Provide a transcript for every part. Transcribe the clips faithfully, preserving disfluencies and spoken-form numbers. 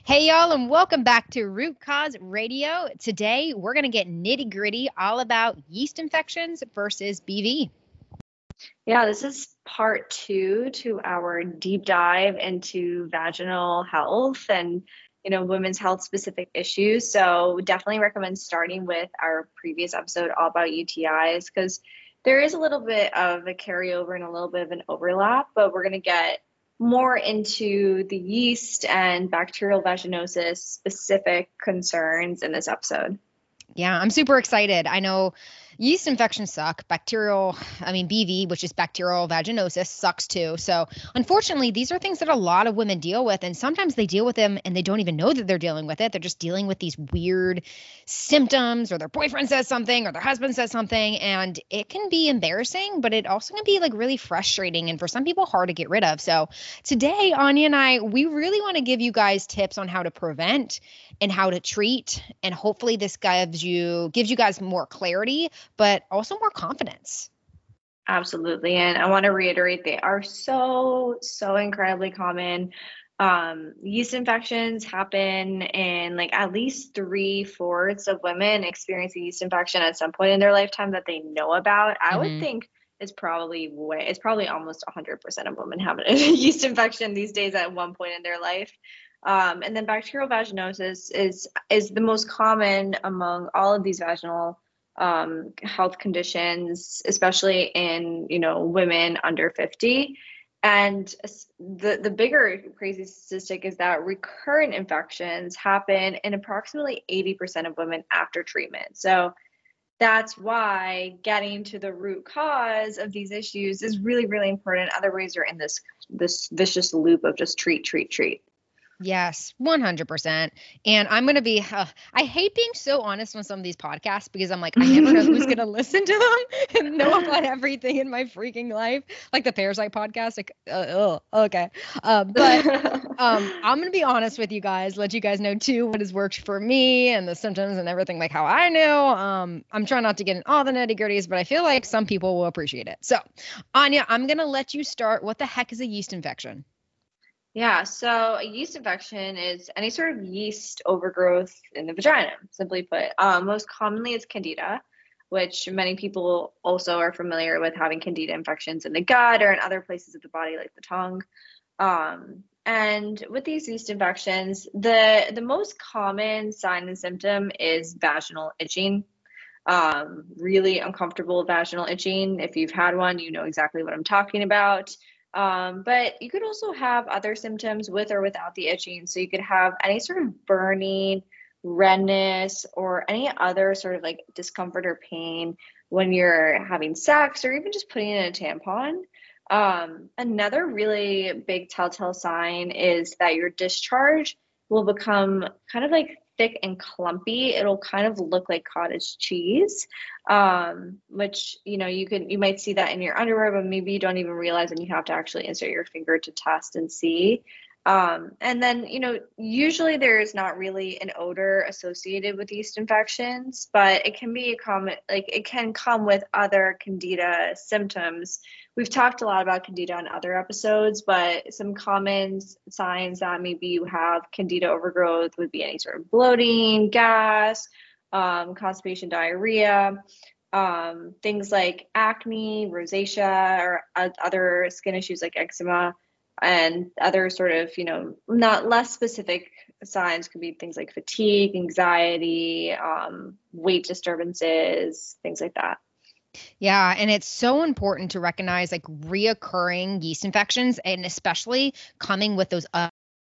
Hey, y'all, and welcome back to Root Cause Radio. Today, we're going to get nitty gritty all about yeast infections versus B V. Yeah, this is part two to our deep dive into vaginal health and, you know, women's health specific issues. So definitely recommend starting with our previous episode all about U T Is because there is a little bit of a carryover and a little bit of an overlap, but we're going to get more into the yeast and bacterial vaginosis specific concerns in this episode. Yeah, I'm super excited. I know yeast infections suck. Bacterial, I mean, B V, which is bacterial vaginosis, sucks too. So, unfortunately, these are things that a lot of women deal with. And sometimes they deal with them and they don't even know that they're dealing with it. They're just dealing with these weird symptoms, or their boyfriend says something, or their husband says something. And it can be embarrassing, but it also can be like really frustrating and for some people hard to get rid of. So, today, Anya and I, we really want to give you guys tips on how to prevent and how to treat. And hopefully, this gives you gives you guys more clarity, but also more confidence. Absolutely. And I want to reiterate, they are so, so incredibly common. Um, yeast infections happen in like at least three fourths of women experience a yeast infection at some point in their lifetime that they know about. I would Mm-hmm. think it's probably way, it's probably almost one hundred percent of women have a yeast infection these days at one point in their life. Um, and then bacterial vaginosis is is the most common among all of these vaginal um, health conditions, especially in, you know, women under fifty. And the, the bigger crazy statistic is that recurrent infections happen in approximately eighty percent of women after treatment. So that's why getting to the root cause of these issues is really, really important. Otherwise, you're in this this vicious loop of just treat, treat, treat. Yes, one hundred percent. And I'm going to be, uh, I hate being so honest on some of these podcasts because I'm like, I never know who's going to listen to them and know about everything in my freaking life. Like the Parasite podcast. Like, uh, oh, okay. Uh, but um, I'm going to be honest with you guys, let you guys know too what has worked for me and the symptoms and everything, like how I know. Um, I'm trying not to get in all the nitty gritties, but I feel like some people will appreciate it. So, Anya, I'm going to let you start. What the heck is a yeast infection? Yeah, so a yeast infection is any sort of yeast overgrowth in the vagina, simply put. Um, most commonly, it's candida, which many people also are familiar with having candida infections in the gut or in other places of the body, like the tongue. Um, and with these yeast infections, the the most common sign and symptom is vaginal itching. Um, really uncomfortable vaginal itching. If you've had one, you know exactly what I'm talking about. Um, but you could also have other symptoms with or without the itching. So you could have any sort of burning, redness, or any other sort of like discomfort or pain when you're having sex or even just putting in a tampon. Um, another really big telltale sign is that your discharge will become kind of like thick and clumpy. It'll kind of look like cottage cheese, um, which, you know, you could, you might see that in your underwear, but maybe you don't even realize and you have to actually insert your finger to test and see. Um, and then, you know, usually there is not really an odor associated with yeast infections, but it can be a common, like it can come with other candida symptoms. We've talked a lot about candida on other episodes, but some common signs that maybe you have candida overgrowth would be any sort of bloating, gas, um, constipation, diarrhea, um, things like acne, rosacea, or uh, other skin issues like eczema, and other sort of, you know, not less specific signs could be things like fatigue, anxiety, um, weight disturbances, things like that. Yeah, and it's so important to recognize like reoccurring yeast infections and especially coming with those uh,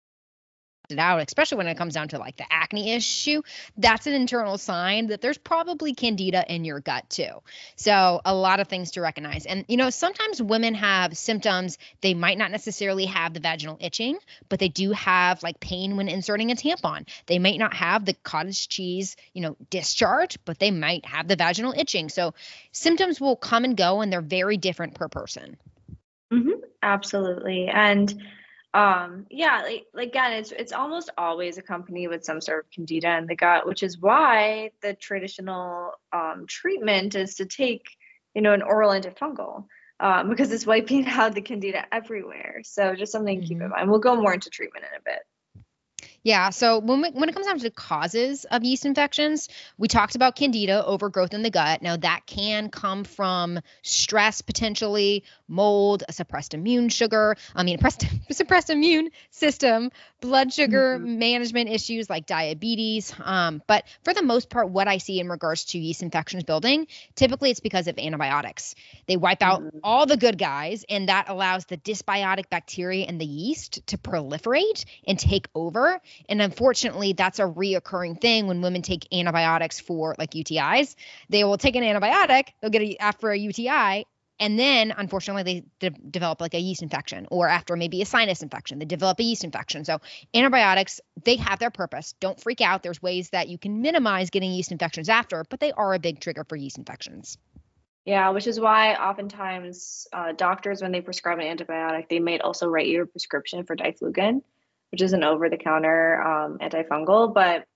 it out, especially when it comes down to like the acne issue. That's an internal sign that there's probably candida in your gut too. So a lot of things to recognize. And you know, sometimes women have symptoms. They might not necessarily have the vaginal itching, but they do have like pain when inserting a tampon. They might not have the cottage cheese, you know, discharge, but they might have the vaginal itching. So symptoms will come and go and they're very different per person. Mm-hmm, absolutely. And um, yeah, like, like again, it's it's almost always accompanied with some sort of candida in the gut, which is why the traditional um, treatment is to take, you know, an oral antifungal, um, because it's wiping out the candida everywhere. So just something to keep in Mm-hmm. mind. We'll go more into treatment in a bit. Yeah. So when we, when it comes down to causes of yeast infections, we talked about candida, overgrowth in the gut. Now that can come from stress, potentially mold, a suppressed immune sugar. I mean, suppressed, suppressed immune system, blood sugar Mm-hmm. management issues like diabetes. Um, but for the most part, what I see in regards to yeast infections building, typically it's because of antibiotics. They wipe out Mm-hmm. all the good guys, and that allows the dysbiotic bacteria and the yeast to proliferate and take over. And unfortunately, that's a reoccurring thing when women take antibiotics for like U T Is. They will take an antibiotic, they'll get a, after a U T I, and then unfortunately they de- develop like a yeast infection, or after maybe a sinus infection, they develop a yeast infection. So antibiotics, they have their purpose. Don't freak out. There's ways that you can minimize getting yeast infections after, but they are a big trigger for yeast infections. Yeah, which is why oftentimes uh, doctors, when they prescribe an antibiotic, they might also write you a prescription for diflucan, which is an over-the-counter um, antifungal. But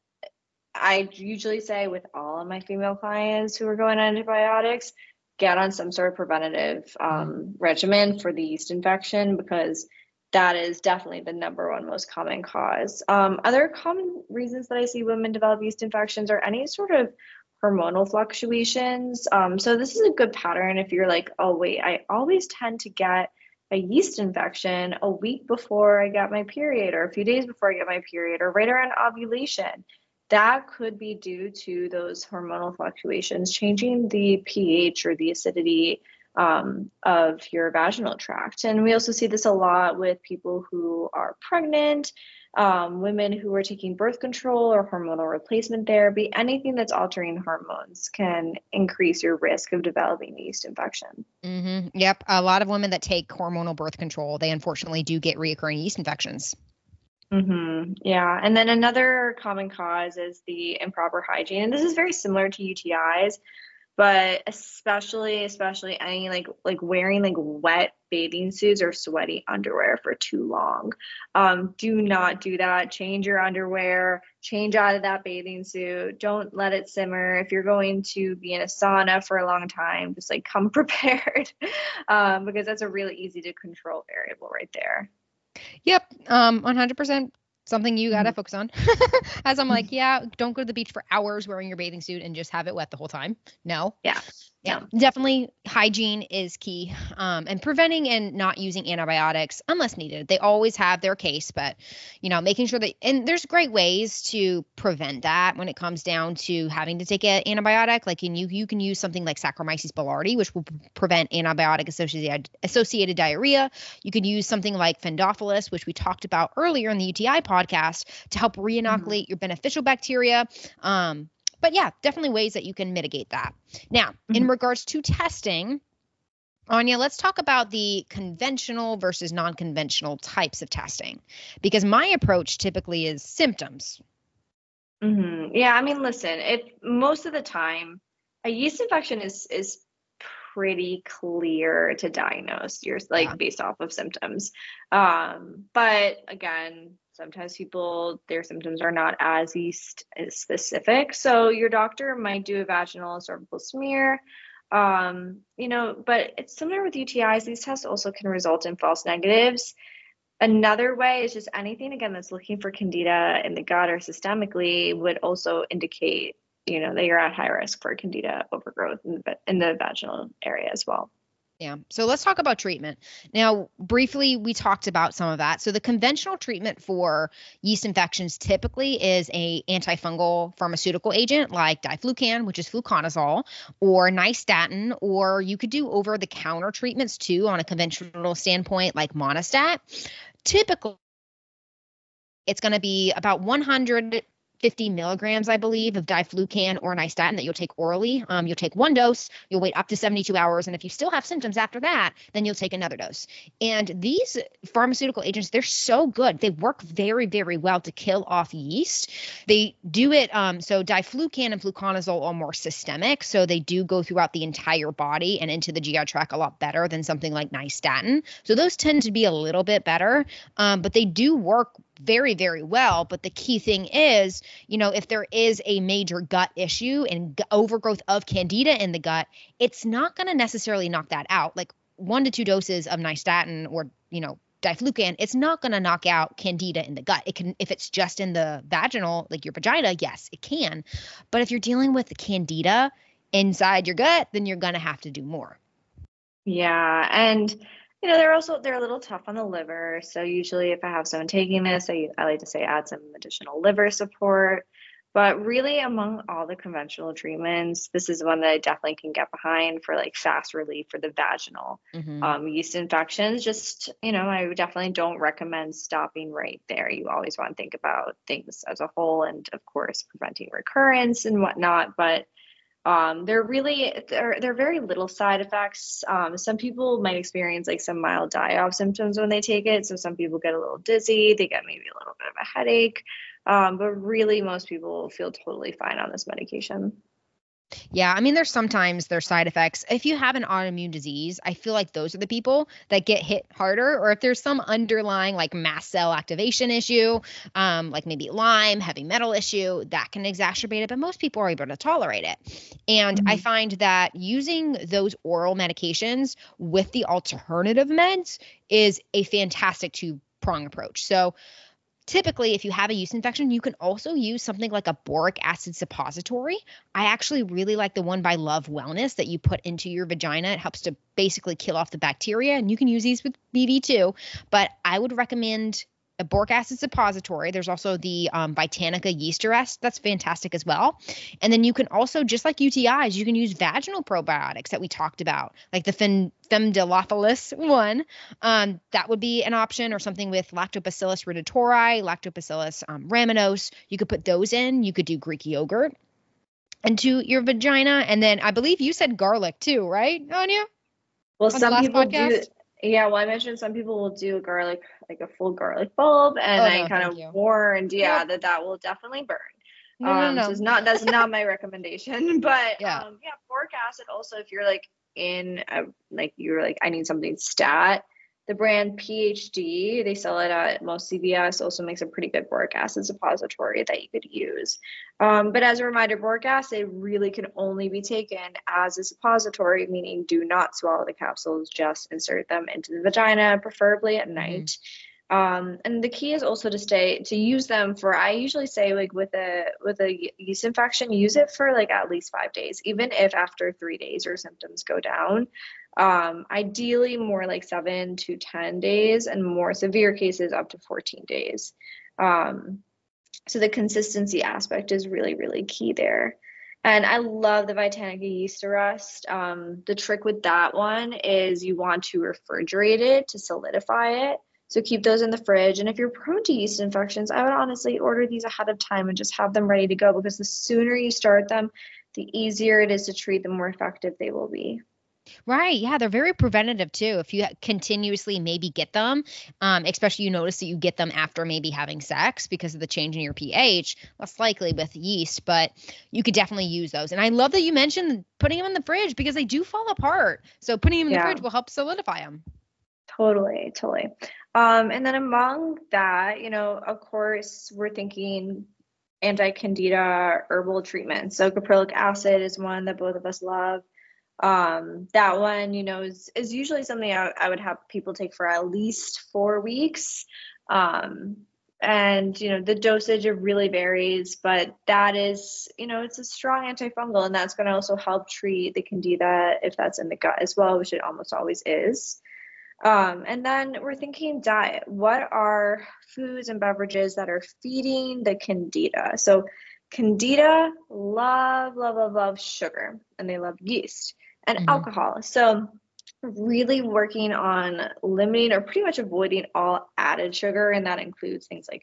I usually say with all of my female clients who are going on antibiotics, get on some sort of preventative Mm. um, regimen for the yeast infection, because that is definitely the number one most common cause. Um, other common reasons that I see women develop yeast infections are any sort of hormonal fluctuations. Um, so this is a good pattern if you're like, oh wait, I always tend to get a yeast infection a week before I get my period, or a few days before I get my period, or right around ovulation. That could be due to those hormonal fluctuations changing the pH or the acidity um, of your vaginal tract. And we also see this a lot with people who are pregnant, um, women who are taking birth control or hormonal replacement therapy. Anything that's altering hormones can increase your risk of developing yeast infection. Mm-hmm. Yep. A lot of women that take hormonal birth control, they unfortunately do get reoccurring yeast infections. Mm-hmm. Yeah. And then another common cause is the improper hygiene. And this is very similar to U T Is, but especially, especially any like like wearing like wet bathing suits or sweaty underwear for too long. Um, do not do that. Change your underwear, change out of that bathing suit. Don't let it simmer. If you're going to be in a sauna for a long time, just like come prepared, um, because that's a really easy to control variable right there. Yep. Um, one hundred percent something you got to Mhm. focus on. As I'm like, yeah, don't go to the beach for hours wearing your bathing suit and just have it wet the whole time. No. Yeah. Yeah, No. definitely hygiene is key. Um, and preventing and not using antibiotics unless needed. They always have their case, but you know, making sure that, and there's great ways to prevent that when it comes down to having to take an antibiotic. Like in you, you can use something like Saccharomyces boulardii, which will p- prevent antibiotic associated associated diarrhea. You could use something like Phendophilus, which we talked about earlier in the U T I podcast, to help Mhm. reinoculate your beneficial bacteria. Um, but yeah, definitely ways that you can mitigate that. Now, in Mhm. regards to testing, Anya, let's talk about the conventional versus non conventional types of testing because my approach typically is symptoms. Mhm. Yeah, I mean, listen, if most of the time a yeast infection is is pretty clear to diagnose, you're Yeah. like based off of symptoms. Um, but again, sometimes people their symptoms are not as yeast specific. So your doctor might do a vaginal and cervical smear. Um, you know, but it's similar with U T Is. These tests also can result in false negatives. Another way is just anything again that's looking for candida in the gut or systemically would also indicate, you know, that you're at high risk for candida overgrowth in the, in the vaginal area as well. Yeah. So let's talk about treatment. Now, briefly, we talked about some of that. So the conventional treatment for yeast infections typically is a antifungal pharmaceutical agent like diflucan, which is fluconazole, or nystatin, or you could do over-the-counter treatments too on a conventional standpoint like Monistat. Typically, it's going to be about one hundred fifty milligrams, I believe, of diflucan or nystatin that you'll take orally. Um, you'll take one dose, you'll wait up to seventy-two hours, and if you still have symptoms after that, then you'll take another dose. And these pharmaceutical agents, they're so good. They work very, very well to kill off yeast. They do it, um, so diflucan and fluconazole are more systemic, so they do go throughout the entire body and into the G I tract a lot better than something like nystatin. So those tend to be a little bit better, um, but they do work very, very well. But the key thing is, you know, if there is a major gut issue and g- overgrowth of candida in the gut, it's not going to necessarily knock that out. Like one to two doses of nystatin or, you know, diflucan, it's not going to knock out candida in the gut. It can, if it's just in the vaginal, like your vagina, yes, it can. But if you're dealing with the candida inside your gut, then you're going to have to do more. Yeah. And, you know, they're also, they're a little tough on the liver. So usually if I have someone taking this, I, I like to say add some additional liver support. But really, among all the conventional treatments, this is one that I definitely can get behind for like fast relief for the vaginal Mm-hmm. um, yeast infections. Just, you know, I definitely don't recommend stopping right there. You always want to think about things as a whole and, of course, preventing recurrence and whatnot. But um, they're really, they're, they're very little side effects. Um, some people might experience like some mild die-off symptoms when they take it. So some people get a little dizzy, they get maybe a little bit of a headache. Um, but really, most people feel totally fine on this medication. Yeah, I mean, there's sometimes there's side effects. If you have an autoimmune disease, I feel like those are the people that get hit harder. Or if there's some underlying like mast cell activation issue, um, like maybe Lyme, heavy metal issue, that can exacerbate it. But most people are able to tolerate it. And Mm-hmm. I find that using those oral medications with the alternative meds is a fantastic two prong approach. So typically, if you have a yeast infection, you can also use something like a boric acid suppository. I actually really like the one by Love Wellness that you put into your vagina. It helps to basically kill off the bacteria, and you can use these with B V too. But I would recommend a boric acid suppository. There's also the um, Vitanica yeast arrest. That's fantastic as well. And then you can also, just like U T Is, you can use vaginal probiotics that we talked about, like the Fem- Femdilophilus one. Um, that would be an option, or something with Lactobacillus rhodiotori, Lactobacillus um, rhamnosus. You could put those in. You could do Greek yogurt into your vagina. And then I believe you said garlic too, right, Anya? Well, On the some last people podcast? do. Yeah, well, I mentioned some people will do garlic, like a full garlic bulb, and Oh, I no, kind thank of you. warned, yeah, Nope. that that will definitely burn. No, no, Um, so no, it's no. not, that's not my recommendation, but Yeah. um, yeah, boric acid also, if you're like in a, like you're like, I need something stat, the brand PhD, they sell it at most C V S, also makes a pretty good boric acid suppository that you could use. Um, but as a reminder, boric acid really can only be taken as a suppository, meaning do not swallow the capsules, just insert them into the vagina, preferably at night. Um, and the key is also to stay to use them for, I usually say like with a with a yeast infection, use it for like at least five days, even if after three days your symptoms go down. Um, ideally more like seven to ten days, and more severe cases up to fourteen days. Um, so the consistency aspect is really, really key there. And I love the Vitanica yeast arrest. Um, the trick with that one is you want to refrigerate it to solidify it. So keep those in the fridge. And if you're prone to yeast infections, I would honestly order these ahead of time and just have them ready to go, because the sooner you start them, the easier it is to treat, the more effective they will be. Right. Yeah, they're very preventative too. If you continuously maybe get them, um, especially you notice that you get them after maybe having sex because of the change in your pH, less likely with yeast, but you could definitely use those. And I love that you mentioned putting them in the fridge, because they do fall apart. So putting them in the Yeah. fridge will help solidify them. Totally, totally. Um, and then among that, you know, of course, we're thinking anti-candida herbal treatments. So caprylic acid is one that both of us love. Um, that one, you know, is, is usually something I, I would have people take for at least four weeks. Um, and, you know, the dosage, it really varies, but that is, you know, it's a strong antifungal, and that's going to also help treat the candida if that's in the gut as well, which it almost always is. Um, and then we're thinking diet. What are foods and beverages that are feeding the candida? So candida love, love, love, love sugar, and they love yeast and Mm-hmm. alcohol. So really working on limiting or pretty much avoiding all added sugar, and that includes things like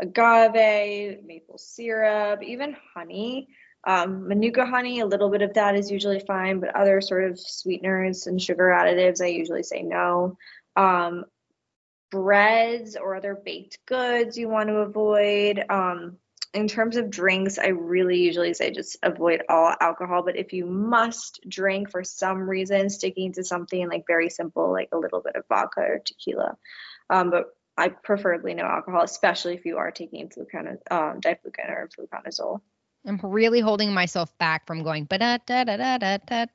agave, maple syrup, even honey. Um, Manuka honey, a little bit of that is usually fine, but other sort of sweeteners and sugar additives, I usually say no. Um, breads or other baked goods you want to avoid. Um, in terms of drinks, I really usually say just avoid all alcohol, but if you must drink for some reason, sticking to something like very simple, like a little bit of vodka or tequila. Um, but I preferably no alcohol, especially if you are taking fluconazole, um, diflucan or fluconazole. I'm really holding myself back from going ba da da da da da da da.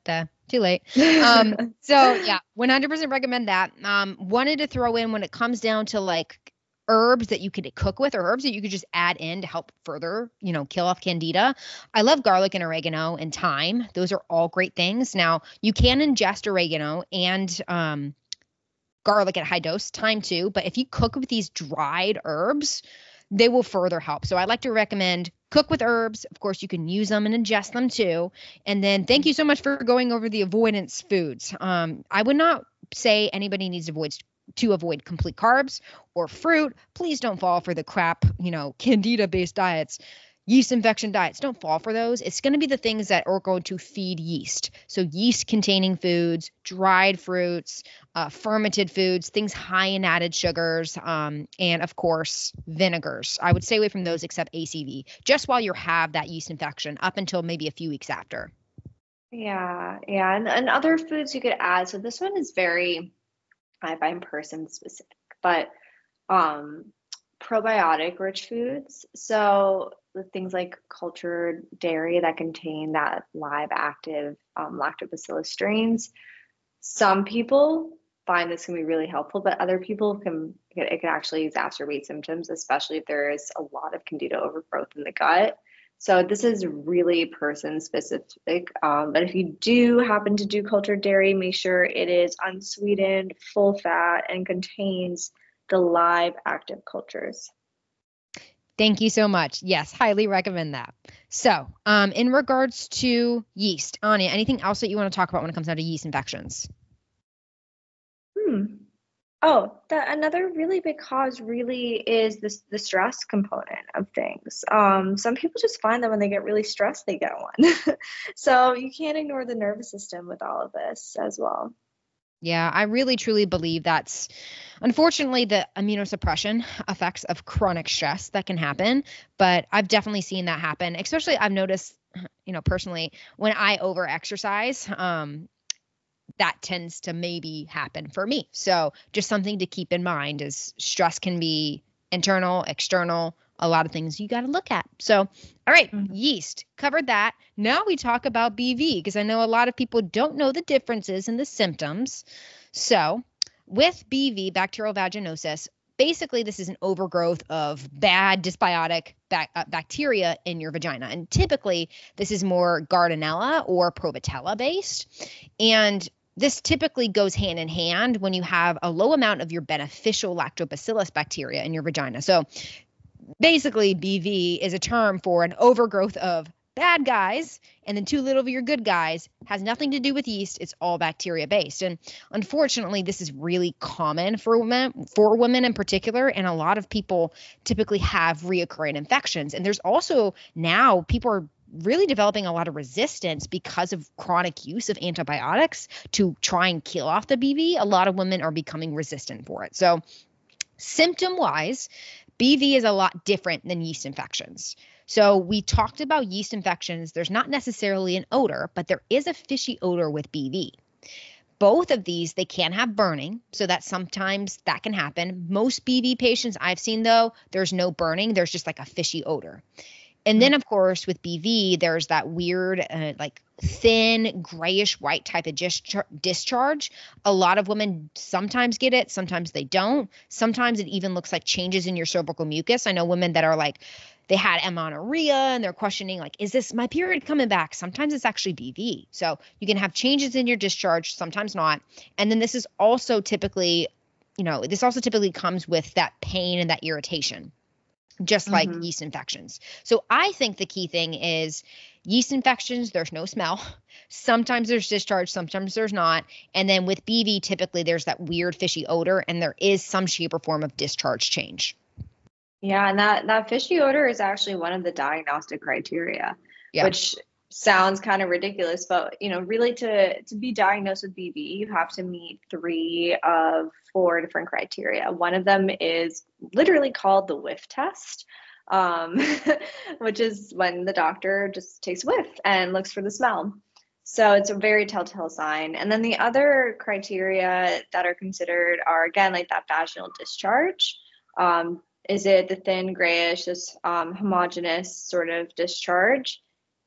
too late. Um, so yeah, one hundred percent recommend that. Um, wanted to throw in when it comes down to like herbs that you could cook with or herbs that you could just add in to help further, you know, kill off candida. I love garlic and oregano and thyme. Those are all great things. Now, you can ingest oregano and um, garlic at high dose, thyme too, but if you cook with these dried herbs, they will further help. So I like to recommend cook with herbs. Of course, you can use them and ingest them too. And then thank you so much for going over the avoidance foods. Um, I would not say anybody needs to avoid to avoid complete carbs or fruit. Please don't fall for the crap, you know, candida based diets. Yeast infection diets, don't fall for those. It's going to be the things that are going to feed yeast. So yeast containing foods, dried fruits, uh, fermented foods, things high in added sugars, um, and of course, vinegars. I would stay away from those except A C V, just while you have that yeast infection up until maybe a few weeks after. Yeah, yeah. And, and other foods you could add. So this one is very, I find person specific, but um, probiotic rich foods. So the things like cultured dairy that contain that live active um, lactobacillus strains. Some people find this can be really helpful, but other people can, it can actually exacerbate symptoms, especially if there is a lot of candida overgrowth in the gut. So this is really person specific. Um, but if you do happen to do cultured dairy, make sure it is unsweetened, full fat, and contains the live active cultures. Thank you so much. Yes, highly recommend that. So, um, in regards to yeast, Anya, anything else that you want to talk about when it comes down to yeast infections? Hmm. Oh, that another really big cause really is this the stress component of things. Um, some people just find that when they get really stressed, they get one. So you can't ignore the nervous system with all of this as well. Yeah, I really truly believe that's unfortunately the immunosuppression effects of chronic stress that can happen. But I've definitely seen that happen, especially I've noticed, you know, personally, when I over exercise, um, that tends to maybe happen for me. So just something to keep in mind is stress can be internal, external, a lot of things you got to look at. So, all right, Mhm. yeast, covered that. Now we talk about B V because I know a lot of people don't know the differences in the symptoms. So, with B V, bacterial vaginosis, basically this is an overgrowth of bad dysbiotic bac- uh, bacteria in your vagina. And typically this is more Gardnerella or Prevotella based. And this typically goes hand in hand when you have a low amount of your beneficial lactobacillus bacteria in your vagina. So basically, B V is a term for an overgrowth of bad guys and then too little of your good guys. Has nothing to do with yeast. It's all bacteria based. And unfortunately, this is really common for women, for women in particular. And a lot of people typically have reoccurring infections. And there's also now people are really developing a lot of resistance because of chronic use of antibiotics to try and kill off the B V. A lot of women are becoming resistant for it. So symptom wise, B V is a lot different than yeast infections. So we talked about yeast infections. There's not necessarily an odor, but there is a fishy odor with B V. Both of these, they can have burning, so that sometimes that can happen. Most B V patients I've seen, though, there's no burning. There's just like a fishy odor. And then, of course, with B V, there's that weird, uh, like thin, grayish white type of dischar- discharge. A lot of women sometimes get it, sometimes they don't. Sometimes it even looks like changes in your cervical mucus. I know women that are like, they had amenorrhea and they're questioning, like, is this my period coming back? Sometimes it's actually B V. So you can have changes in your discharge, sometimes not. And then this is also typically, you know, this also typically comes with that pain and that irritation, just like Mm-hmm. yeast infections. So I think the key thing is yeast infections, there's no smell. Sometimes there's discharge, sometimes there's not. And then with B V, typically there's that weird fishy odor and there is some shape or form of discharge change. Yeah, and that that fishy odor is actually one of the diagnostic criteria, Yeah. which sounds kind of ridiculous, but you know, really to to be diagnosed with B V, you have to meet three of four different criteria. One of them is literally called the whiff test, um, which is when the doctor just takes a whiff and looks for the smell. So it's a very telltale sign. And then the other criteria that are considered are again like that vaginal discharge. Um, is it the thin grayish, this um, homogeneous sort of discharge?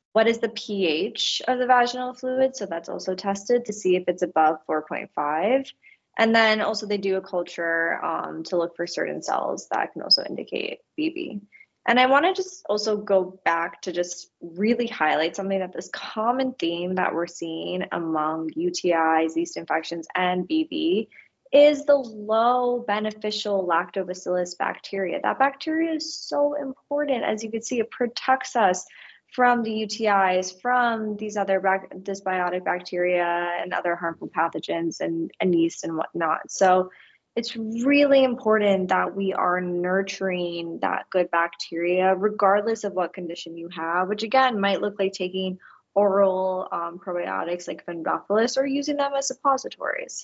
What is the pH of the vaginal fluid? So that's also tested to see if it's above four point five. And then also they do a culture um, to look for certain cells that can also indicate B V. And I want to just also go back to just really highlight something, that this common theme that we're seeing among U T Is, yeast infections, and B V is the low beneficial lactobacillus bacteria. That bacteria is so important. As you can see, it protects us from the U T Is, from these other bac- dysbiotic bacteria and other harmful pathogens and, and yeast and whatnot. So it's really important that we are nurturing that good bacteria, regardless of what condition you have, which again might look like taking oral um, probiotics like Fenbrophilus or using them as suppositories.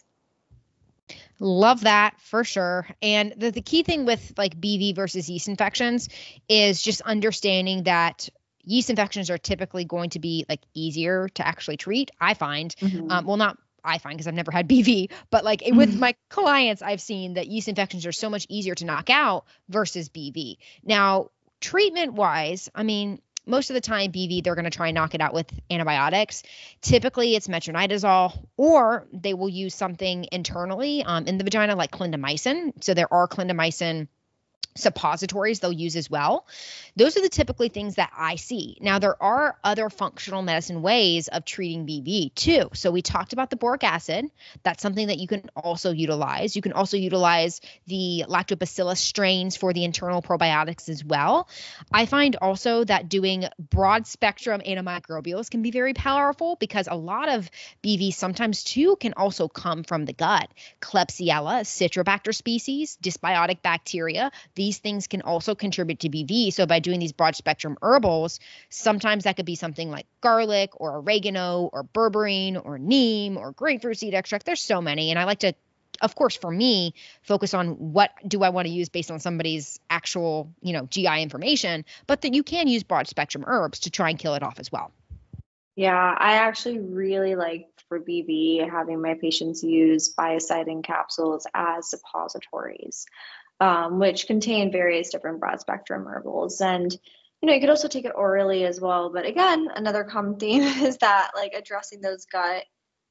Love that for sure. And the, the key thing with like B V versus yeast infections is just understanding that yeast infections are typically going to be like easier to actually treat, I find. Mm-hmm. Um, well, not I find because I've never had B V, but like it, with my clients, I've seen that yeast infections are so much easier to knock out versus B V. Now, treatment wise, I mean, most of the time B V, they're going to try and knock it out with antibiotics. Typically it's metronidazole, or they will use something internally um, in the vagina like clindamycin. So there are clindamycin suppositories they'll use as well. Those are the typically things that I see. Now, there are other functional medicine ways of treating B V too. So we talked about the boric acid. That's something that you can also utilize. You can also utilize the lactobacillus strains for the internal probiotics as well. I find also that doing broad spectrum antimicrobials can be very powerful, because a lot of B V sometimes too can also come from the gut. Klebsiella, Citrobacter species, dysbiotic bacteria, these things can also contribute to B V. So by doing these broad spectrum herbals, sometimes that could be something like garlic or oregano or berberine or neem or grapefruit seed extract. There's so many. And I like to, of course, for me, focus on what do I want to use based on somebody's actual, you know, G I information, but that you can use broad spectrum herbs to try and kill it off as well. Yeah, I actually really like for B V having my patients use biocidin capsules as suppositories, um, which contain various different broad spectrum herbals. And, you know, you could also take it orally as well. But again, another common theme is that like addressing those gut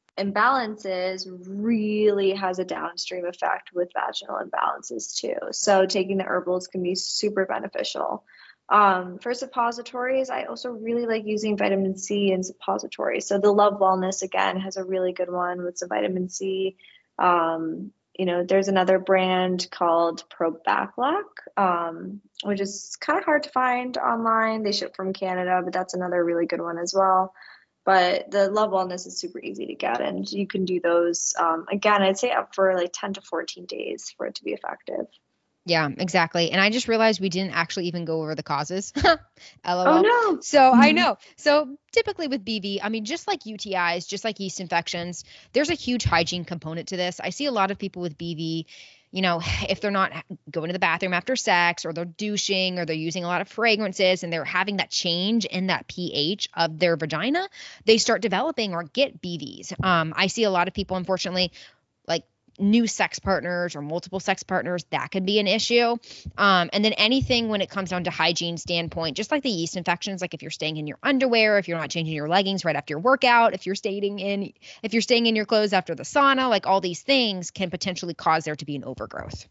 imbalances really has a downstream effect with vaginal imbalances too. So taking the herbals can be super beneficial. Um, for suppositories, I also really like using vitamin C in suppositories. So the Love Wellness again has a really good one with some vitamin C. Um, you know, there's another brand called Probaclock, um, which is kind of hard to find online. They ship from Canada, but that's another really good one as well. But the Love Wellness is super easy to get, and you can do those um, again. I'd say up for like ten to fourteen days for it to be effective. Yeah, exactly. And I just realized we didn't actually even go over the causes. LOL. Oh no. So I know. So typically with B V, I mean, just like U T Is, just like yeast infections, there's a huge hygiene component to this. I see a lot of people with B V, you know, if they're not going to the bathroom after sex, or they're douching, or they're using a lot of fragrances, and they're having that change in that pH of their vagina, they start developing or get B Vs. Um, I see a lot of people, unfortunately, like new sex partners or multiple sex partners, that could be an issue. Um, and then anything when it comes down to hygiene standpoint, just like the yeast infections, like if you're staying in your underwear, if you're not changing your leggings right after your workout, if you're staying in, if you're staying in your clothes after the sauna, like all these things can potentially cause there to be an overgrowth.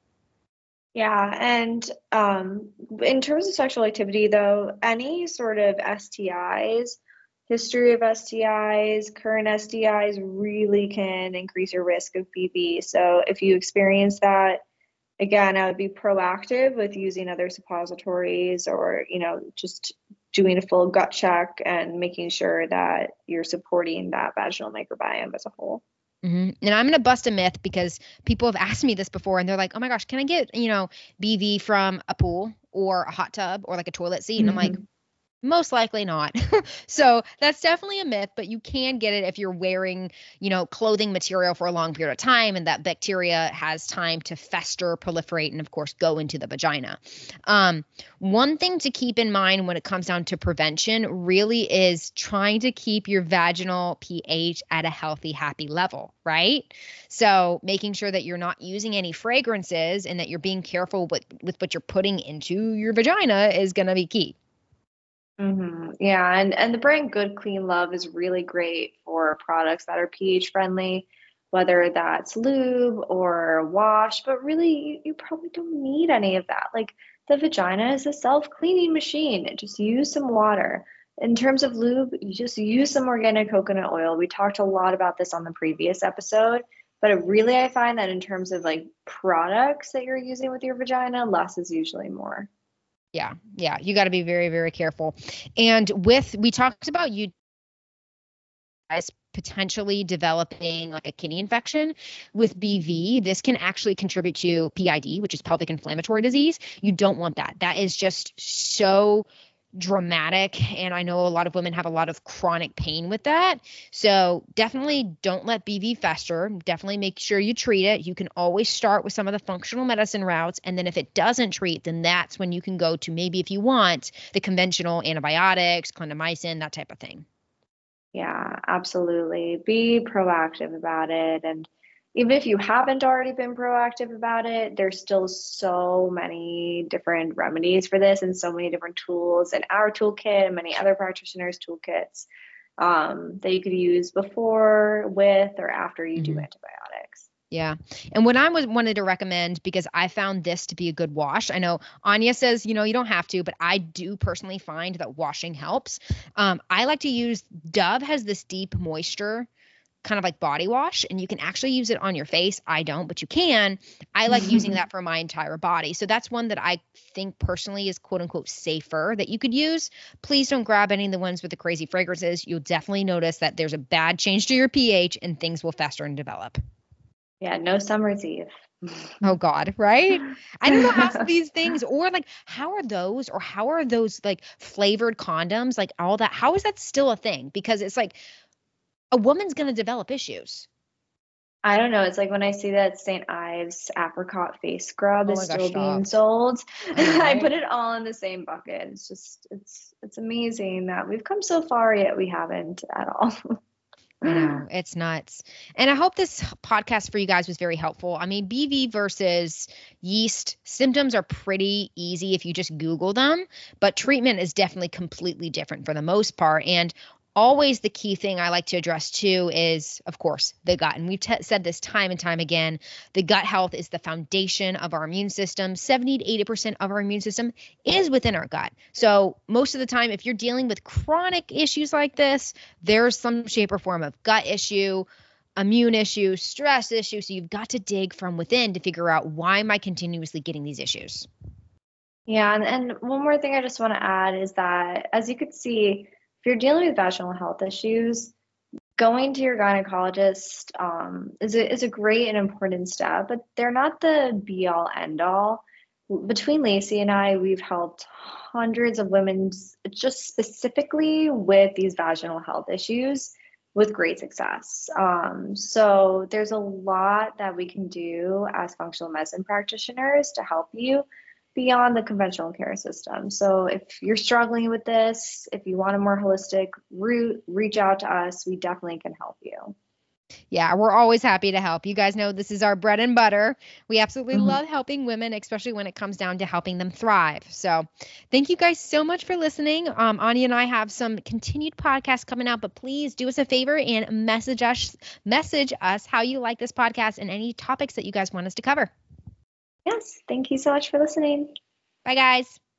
Yeah, and um, in terms of sexual activity, though, any sort of S T Is, history of S T Is, current S T Is really can increase your risk of B V. So if you experience that, again, I would be proactive with using other suppositories, or, you know, just doing a full gut check and making sure that you're supporting that vaginal microbiome as a whole. Mm-hmm. And I'm going to bust a myth, because people have asked me this before and they're like, oh my gosh, can I get, you know, B V from a pool or a hot tub or like a toilet seat? And I'm like, most likely not. So that's definitely a myth, but you can get it if you're wearing, you know, clothing material for a long period of time, and that bacteria has time to fester, proliferate, and of course go into the vagina. Um, one thing to keep in mind when it comes down to prevention really is trying to keep your vaginal pH at a healthy, happy level, right? So making sure that you're not using any fragrances and that you're being careful with, with what you're putting into your vagina is going to be key. Mm-hmm. Yeah, and and the brand Good Clean Love is really great for products that are pH friendly, whether that's lube or wash, but really you, you probably don't need any of that. Like the vagina is a self-cleaning machine. Just use some water. In terms of lube, you just use some organic coconut oil. We talked a lot about this on the previous episode, but it really I find that in terms of like products that you're using with your vagina, less is usually more. Yeah. Yeah. You got to be very, very careful. And with, we talked about you guys potentially developing like a kidney infection with B V. This can actually contribute to P I D, which is pelvic inflammatory disease. You don't want that. That is just so dramatic. And I know a lot of women have a lot of chronic pain with that. So definitely don't let B V fester. Definitely make sure you treat it. You can always start with some of the functional medicine routes. And then if it doesn't treat, then that's when you can go to maybe if you want the conventional antibiotics, clindamycin, that type of thing. Yeah, absolutely. Be proactive about it. And even if you haven't already been proactive about it, there's still so many different remedies for this and so many different tools in our toolkit and many other practitioners' toolkits um, that you could use before, with, or after you do Mhm. antibiotics. Yeah. And what I was wanted to recommend, because I found this to be a good wash. I know Anya says, you know, you don't have to, but I do personally find that washing helps. Um, I like to use Dove has this deep moisture kind of like body wash, and you can actually use it on your face. I don't, but you can. I like using that for my entire body. So that's one that I think personally is quote unquote safer that you could use. Please don't grab any of the ones with the crazy fragrances. You'll definitely notice that there's a bad change to your pH and things will fester and develop. Yeah, no summer's eve. Oh God, right? I don't know how some of these things, or like, how are those, or how are those like flavored condoms, like all that? How is that still a thing? Because it's like a woman's gonna develop issues. I don't know. It's like when I see that Saint Ives apricot face scrub Oh is my gosh, still being stop. sold. I know, I right? put it all in the same bucket. It's just it's it's amazing that we've come so far yet we haven't at all. I know, it's nuts. And I hope this podcast for you guys was very helpful. I mean, B V versus yeast symptoms are pretty easy if you just Google them, but treatment is definitely completely different for the most part. And always the key thing I like to address too is, of course, the gut. And we've t- said this time and time again, the gut health is the foundation of our immune system. seventy to eighty percent of our immune system is within our gut. So most of the time, if you're dealing with chronic issues like this, there's some shape or form of gut issue, immune issue, stress issue. So you've got to dig from within to figure out, why am I continuously getting these issues? Yeah, and, and one more thing I just want to add is that as you could see, if you're dealing with vaginal health issues, going to your gynecologist um, is a, is a great and important step, but they're not the be all end all. Between Lacey and I, we've helped hundreds of women just specifically with these vaginal health issues with great success. Um, so there's a lot that we can do as functional medicine practitioners to help you beyond the conventional care system. So if you're struggling with this, if you want a more holistic route, reach out to us. We definitely can help you. Yeah, we're always happy to help. You guys know this is our bread and butter. We absolutely Mhm. love helping women, especially when it comes down to helping them thrive. So thank you guys so much for listening. Um, Anya and I have some continued podcasts coming out, but please do us a favor and message us, message us how you like this podcast and any topics that you guys want us to cover. Yes, thank you so much for listening. Bye, guys.